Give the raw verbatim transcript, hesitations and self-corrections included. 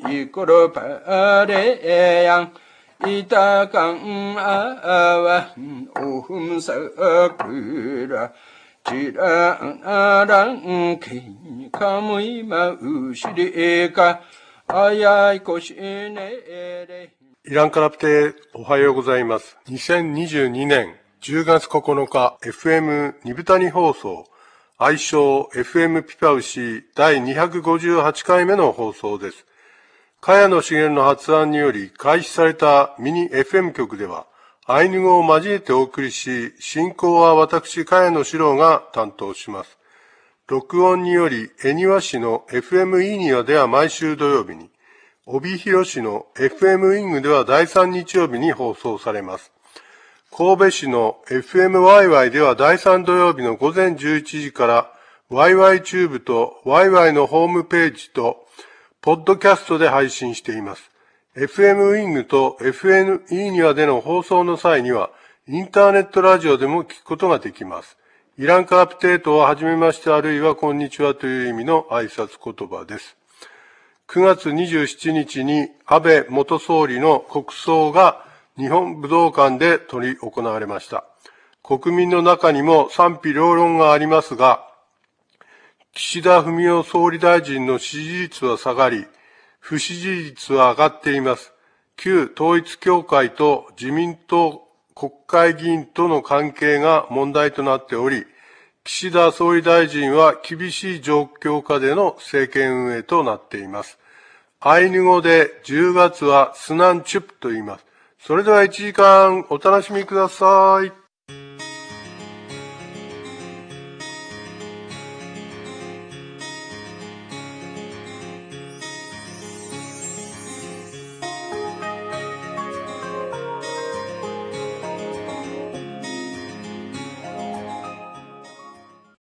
イコロパレヤンイタカンアワンオフンサクラチランアランケンカムイマウシリカアヤイコシネレイランカラプテおはようございます。にせんにじゅうにねんじゅうがつここのか エフエム ニブタニ放送愛称 エフエム ピパウシだいにひゃくごじゅうはちかいめの放送です。茅野茂の発案により開始されたミニ エフエム 局ではアイヌ語を交えてお送りし、進行は私茅野史郎が担当します。録音により恵庭市の エフエム イーニワでは毎週土曜日に、帯広市の エフエム ウィングではだいさん日曜日に放送されます。神戸市の エフエムワイワイ ではだいさん土曜日のごぜんじゅういちじから ワイワイ チューブと ワイワイ のホームページとポッドキャストで配信しています。エフエム ウィングと エフエム イーニワでの放送の際にはインターネットラジオでも聞くことができます。イランカアップデートははじめましてあるいはこんにちはという意味の挨拶言葉です。くがつにじゅうしちにちに安倍元総理の国葬が日本武道館で執り行われました。国民の中にも賛否両論がありますが、岸田文雄総理大臣の支持率は下がり、不支持率は上がっています。旧統一教会と自民党国会議員との関係が問題となっており、岸田総理大臣は厳しい状況下での政権運営となっています。アイヌ語でじゅうがつはスナンチュプと言います。それではいちじかんお楽しみください。